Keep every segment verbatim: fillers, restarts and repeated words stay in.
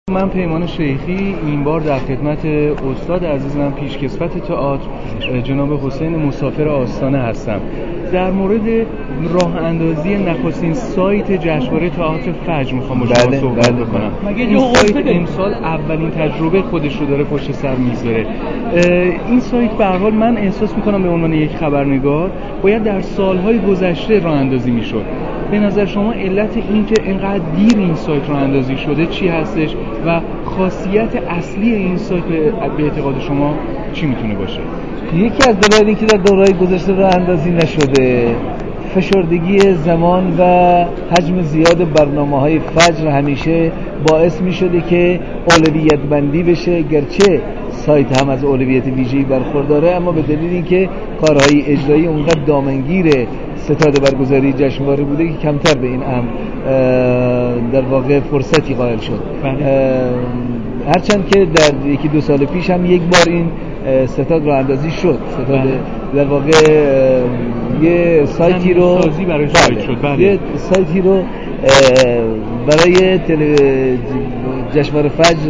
من پیمان شیخی این بار در خدمت استاد عزیزم پیشکسوت تئاتر جناب حسین مسافر آستانه هستم. در مورد راه اندازی نخستین سایت جشنواره تئاتر فجر میخوام با شما صحبت بکنم. این سایت امسال اولین تجربه خودش رو داره پشت سر میذاره. این سایت به هر حال من احساس میکنم به عنوان یک خبرنگار باید در سالهای گذشته راه اندازی میشد. به نظر شما علت این که اینقدر دیر این سایت راه اندازی شده چی هستش و خاصیت اصلی این سایت به اعتقاد شما چی میتونه باشه؟ یکی از دلایلی که در دوره‌های گذشته راه اندازی نشده فشردگی زمان و حجم زیاد برنامه‌های فجر همیشه باعث می‌شده که اولویت بندی بشه، گرچه سایت هم از اولویت ویژه‌ای برخورداره، اما به دلیل اینکه کارهای اجرایی اونقدر دامنگیر ستاد برگزاری جشنواره بوده که کمتر به این امر در واقع فرصتی قائل شد. هرچند که در یکی دو سال پیش هم یک بار این ستاد راه اندازی شد. ستاد در واقع یه سایتی رو برای سایت شد. بله. یه سایتی رو برای جشنواره فجر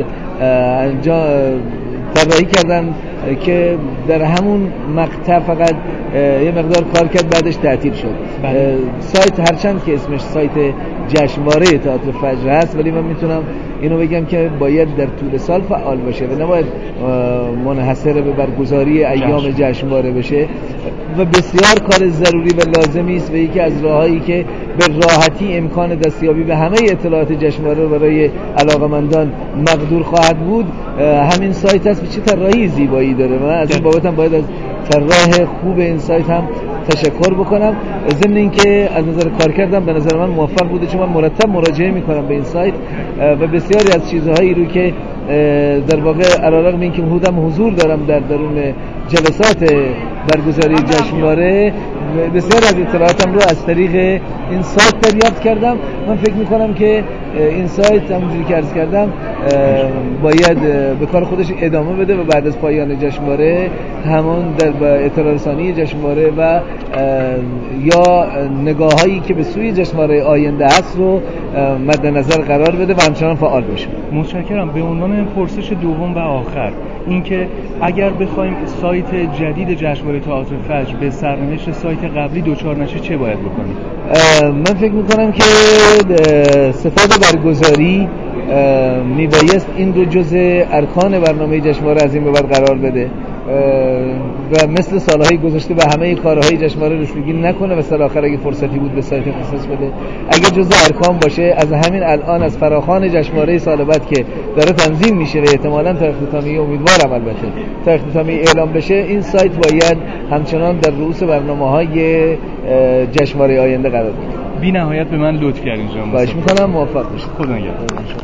طراحی کردن که در همون مقطع فقط یه مقدار کار کرد، بعدش تعطیل شد. بله. سایت هرچند که اسمش سایت جشنواره تئاتر فجر هست، ولی من میتونم اینو بگم که باید در طول سال فعال باشه و نباید منحصر به برگزاری ایام جشن. جشنواره بشه و بسیار کار ضروری و لازمی است و یکی از راهایی که به راحتی امکان دستیابی به همه اطلاعات جشنواره برای علاقمندان مقدور خواهد بود همین سایت است. چه طراحی زیبایی داره. من از این بابت هم باید از طراح خوب این سایت هم تشکر بکنم. ضمن اینکه از نظر کار کردم به نظر من موفق بوده، چون من مرتب مراجعه میکنم به این سایت و بسیاری از چیزهایی رو که در واقع علیرغم اینکه خودم حضور دارم در درون جلسات برگزاری جشنواره، بسیار از اطلاعاتم رو از طریق این سایت دریافت کردم. من فکر میکنم که این سایت همونجوری که عرض کردم باید به کار خودش ادامه بده و بعد از پایان جشنواره همون در اطلاع رسانی جشنواره و یا نگاهایی که به سوی جشنواره آینده هست رو مد نظر قرار بده و همچنان فعال بشه. متشکرم. به عنوان پرسش دوم و آخر، اینکه اگر بخوایم سایت جدید جشنواره تئاتر فجر به سرنوشت سایت قبلی دوچار نشه چه باید بکنیم؟ من فکر میکنم که ستاد برگزاری میبایست این دو جزء ارکان برنامه جشنواره از این به بعد قرار بده و مثل سالهای گذشته به همه کارهای جشنواره رسیدگی نکنه و سال آخر اگه فرصتی بود به سایت اختصاص بده. اگه جزء ارکان باشه، از همین الان از فراخوان جشنواره سال بعد که داره تنظیم میشه و احتمالاً تا اختتامیه امیدوارم البته تا اختتامیه اعلام بشه، این سایت باید همچنان در رؤوس برنامه‌های جشنواره آینده قرار بگیره. بی نهایت به من لطف کردین جناب. خواهش می‌کنم. موفق باشید. خدا نگهدار.